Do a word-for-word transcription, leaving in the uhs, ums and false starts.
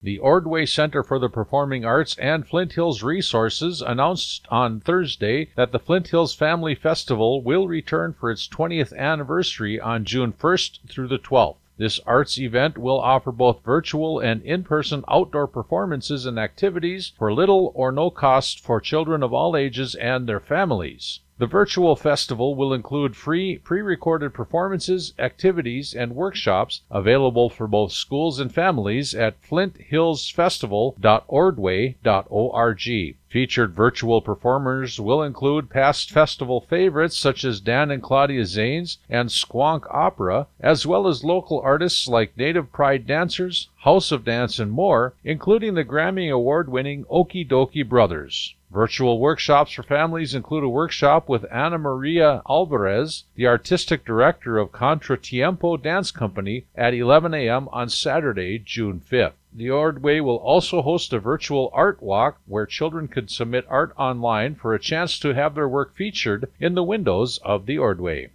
The Ordway Center for the Performing Arts and Flint Hills Resources announced on Thursday that the Flint Hills Family Festival will return for its twentieth anniversary on June first through the twelfth. This arts event will offer both virtual and in-person outdoor performances and activities for little or no cost for children of all ages and their families. The virtual festival will include free pre-recorded performances, activities, and workshops available for both schools and families at flint hills festival dot ordway dot org. Featured virtual performers will include past festival favorites such as Dan and Claudia Zanes and Squonk Opera, as well as local artists like Native Pride Dancers, House of Dance, and more, including the Grammy Award-winning Okie Dokie Brothers. Virtual workshops for families include a workshop with Ana Maria Alvarez, the artistic director of Contratiempo Dance Company, at eleven a.m. on Saturday, June fifth. The Ordway will also host a virtual art walk where children can submit art online for a chance to have their work featured in the windows of the Ordway.